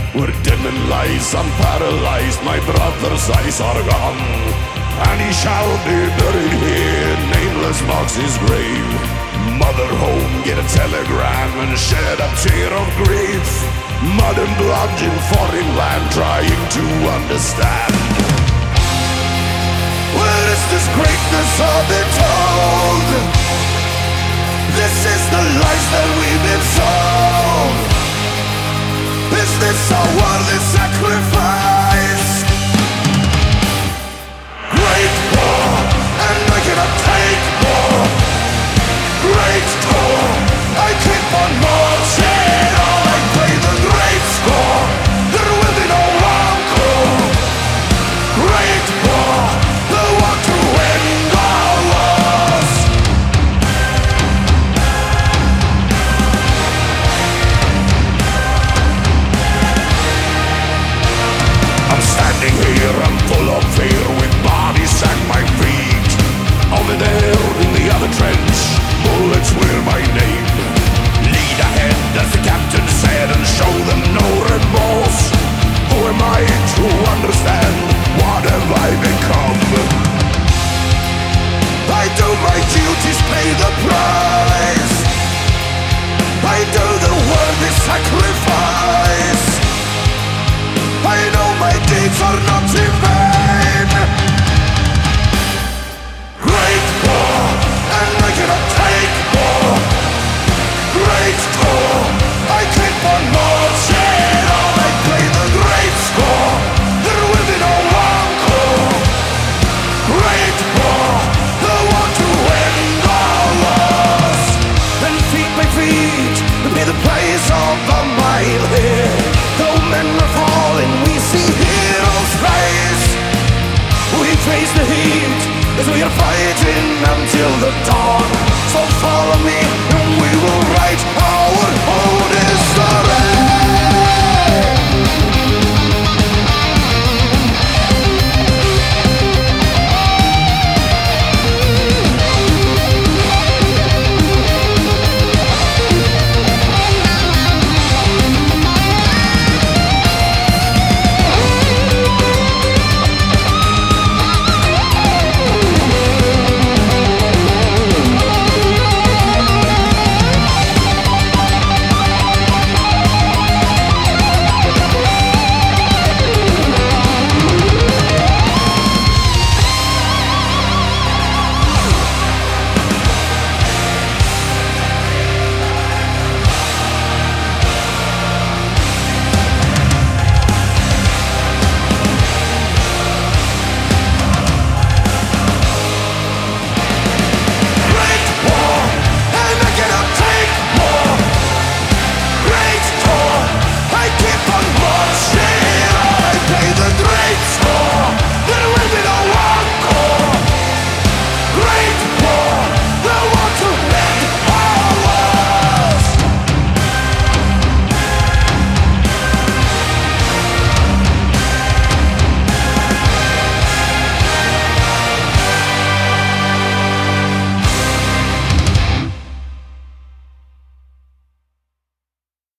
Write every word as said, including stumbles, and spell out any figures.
Where demon lies, I'm paralyzed, my brother's eyes are gone. And he shall be buried here, nameless marks his grave. Mother home, get a telegram and shed a tear of grief. Mud and blood in foreign land, trying to understand. Where is this greatness all been told? This is the lies that we've been sold. Is this a worthy sacrifice? Great war, and I cannot take more. Great war, I keep on marching on. I play the great score, there will be no encore. Great war, the war to end all wars. I'm standing here, I'm full of fear, with bodies at my feet. Over there in the other trench, bullets wear my name. Lead ahead, as the captain said, and show them no remorse. Who am I to understand? What have I become? I do my duties, pay the price. I do the worthy sacrifice. I know my deeds are not in vain. Great war, and I cannot take more. Great war, I keep on marching on. I play the great score, there will be no encore. Great war, the war to end all wars. And feet by feet will be the place of a mile here. Though men are falling, we see heroes rise. We face the heat as we are fighting until the dawn. So follow me and we will write